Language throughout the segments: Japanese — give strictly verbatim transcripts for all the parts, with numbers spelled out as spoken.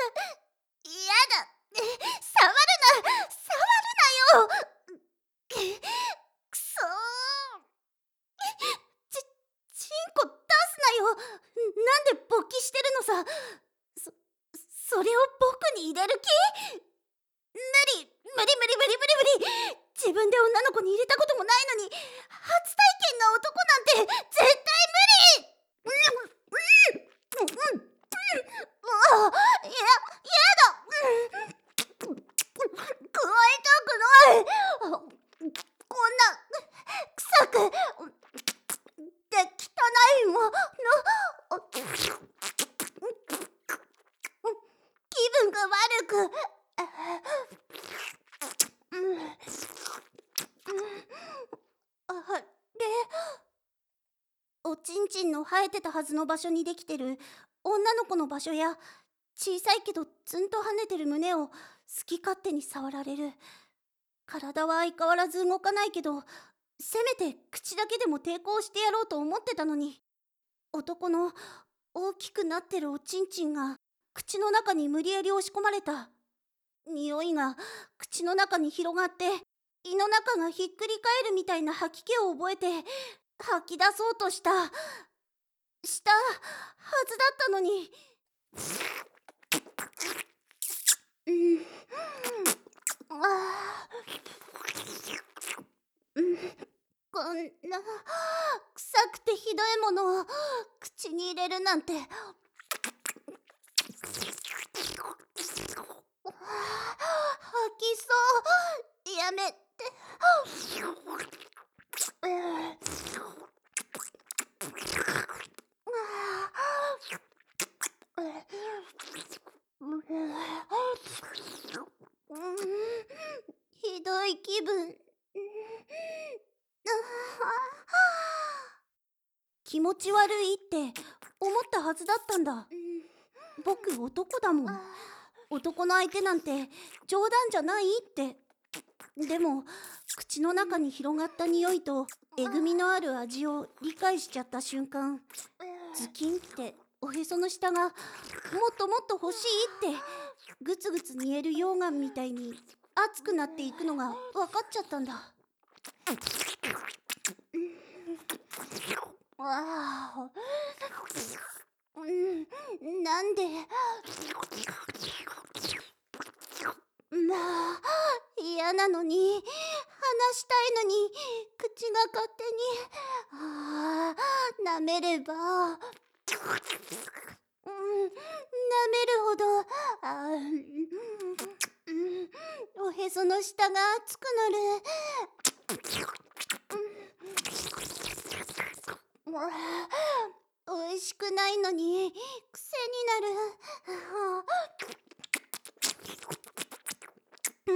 やだ。触るな、触るなよ。くそー。ち、チンコ出すなよ。なんで勃起してるのさ。そ、それを僕に入れる気？無理、無理無理無理無理無理。自分で女の子に入れたこともないのに、初体験の男なんて絶対無理。うん、うん、うん、うん、もう、いや、やだ。うん、加えたくない。こんな、臭く、で汚いもの、気分が悪く、うん、あれ、おちんちんの生えてたはずの場所にできてる女の子の場所や、小さいけどツンと跳ねてる胸を好き勝手に触られる。体は相変わらず動かないけど、せめて口だけでも抵抗してやろうと思ってたのに、男の大きくなってるおちんちんが口の中に無理やり押し込まれた。匂いが口の中に広がって、胃の中がひっくり返るみたいな吐き気を覚えて吐き出そうとしたしたはずだったのに。うん、あー、うん、こんな臭くてひどいものを口に入れるなんて。吐きそう。やめて。ひどい気分。気持ち悪いって思ったはずだったんだ。僕男だもん。男の相手なんて冗談じゃないって。でも口の中に広がった匂いとえぐみのある味を理解しちゃった瞬間、ズキンっておへその下がもっともっと欲しいってグツグツ煮える溶岩みたいに熱くなっていくのが分かっちゃったんだ。ああ、うん、なんで。まあ嫌なのに、話したいのに口が勝手に。ああ、舐めれば、うん、舐めるほど、あ、うん、おへその下が熱くなる。うん、おいしくないのに癖になる。うん、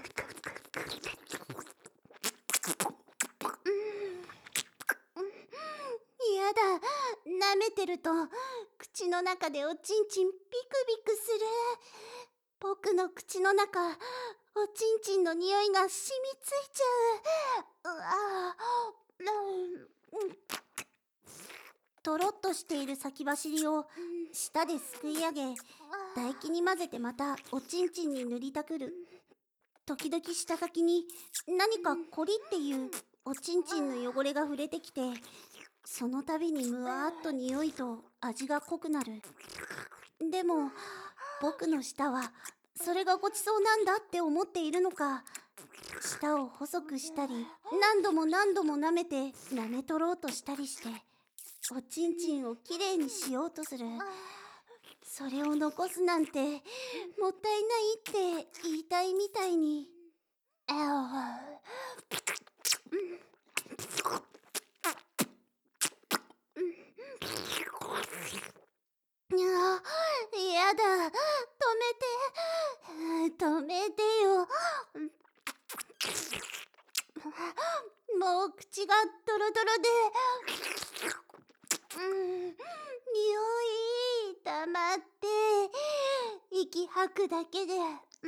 やだ。舐めてると口の中でおちんちんビクビクする。僕の口の中、おちんちんの匂いが染みついちゃう。うわ、うん、とろっとしている先走りを舌ですくい上げ、唾液に混ぜてまたおちんちんに塗りたくる。時々舌先に何かコリっていうおちんちんの汚れが触れてきて、その度にむわーっと匂いと味が濃くなる。でも僕の舌はそれがごちそうなんだって思っているのか、舌を細くしたり何度も何度も舐めて舐め取ろうとしたりしておちんちんをきれいにしようとする。それを残すなんてもったいないって言いたいみたいに。ああ、やだ、止めて、止めてよ。もう口がドロドロで、うん、匂い溜まって息吐くだけで、うん、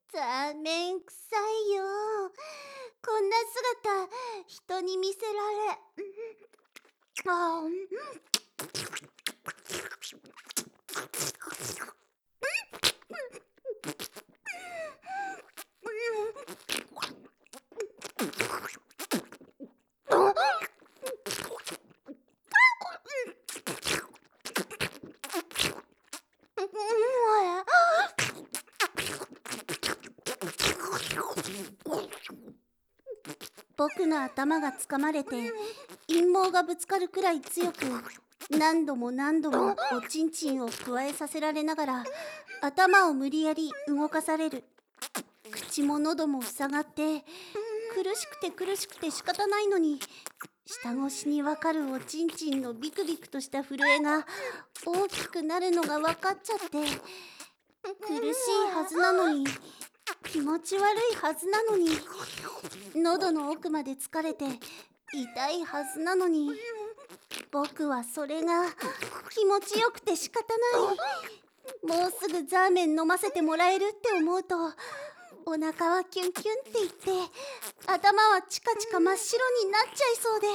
ザーメン臭いよ。こんな姿人に見せられあ僕の頭がつかまれて陰謀がぶつかるくらい強く、何度も何度もおちんちんを加えさせられながら頭を無理やり動かされる。口も喉も塞がって苦しくて苦しくて仕方ないのに、下越しにわかるおちんちんのビクビクとした震えが大きくなるのが分かっちゃって、苦しいはずなのに、気持ち悪いはずなのに、喉の奥まで疲れて痛いはずなのに、僕はそれが気持ちよくて仕方ない。もうすぐザーメン飲ませてもらえるって思うと、お腹はキュンキュンって言って頭はチカチカ真っ白になっちゃいそうで。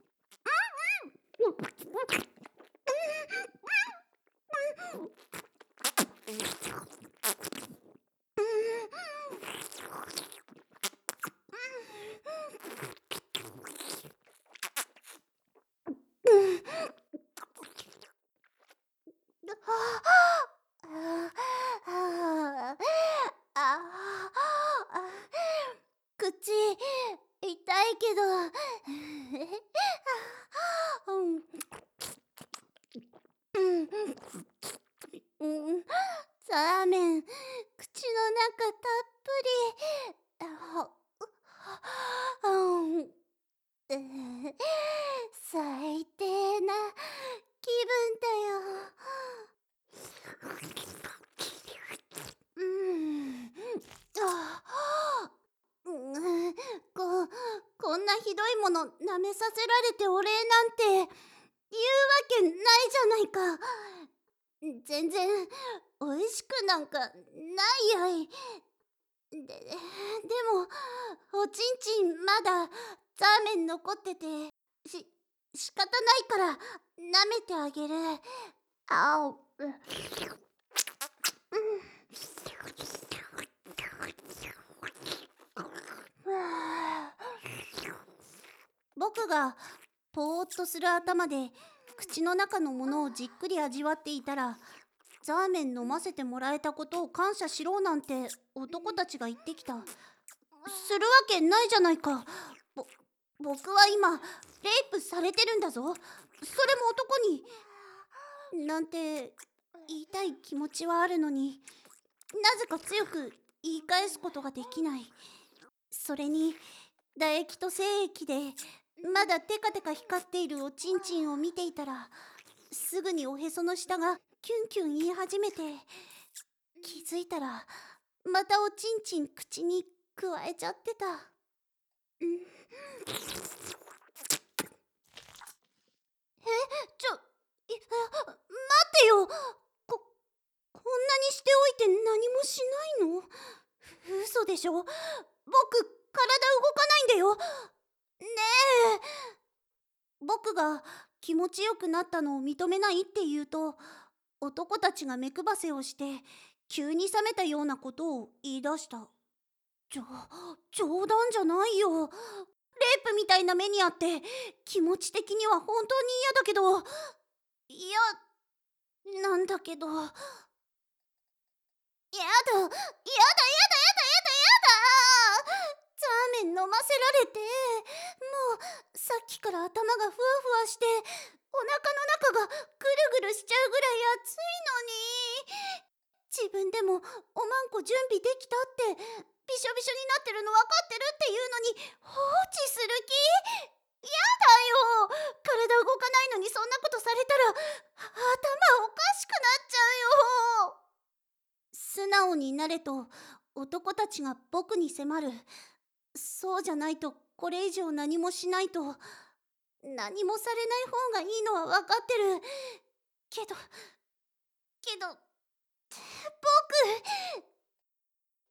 口痛いけどうんうんザーメン口の中たっぷりあうん最低な気分だよ。うんあうんここんなひどいもの舐めさせられてお礼なんて言うわけないじゃないか。全然おいしくなんかないやい。で、でもおちんちんまだザーメン残っててし仕方ないから舐めてあげる。あおうん僕がぽーっとする頭で口の中のものをじっくり味わっていたら、ザーメン飲ませてもらえたことを感謝しろなんて男たちが言ってきた。するわけないじゃないか。ぼ僕は今レイプされてるんだぞ。それも男になんて言いたい気持ちはあるのに、なぜか強く言い返すことができない。それに唾液と精液でまだテカテカ光っているおちんちんを見ていたら、すぐにおへその下がキュンキュン言い始めて、気づいたらまたおちんちん口にくわえちゃってた。んえちょい待ってよ。ここんなにしておいて何もしないの？嘘でしょ。僕体動かないんだよ。ねえ。僕が気持ちよくなったのを認めないって言うと、男たちが目配せをして急に冷めたようなことを言い出した。じょ冗談じゃないよ。レイプみたいな目にあって気持ち的には本当に嫌だけど、嫌なんだけど、やだやだやだやだやだやだやだ。ザーメン飲ませられて、もうさっきから頭がふわふわしてお腹の中がぐるぐるしちゃうぐらい熱いのに、自分でもおまんこ準備できたってびしょびしょになってるの分かってるっていうのに放置する気？やだよ。体動かないのにそんなことされたら頭おかしくなっちゃうよ。素直になれと男たちが僕に迫る。そうじゃないと、これ以上何もしないと何もされない方がいいのは分かってるけどけど僕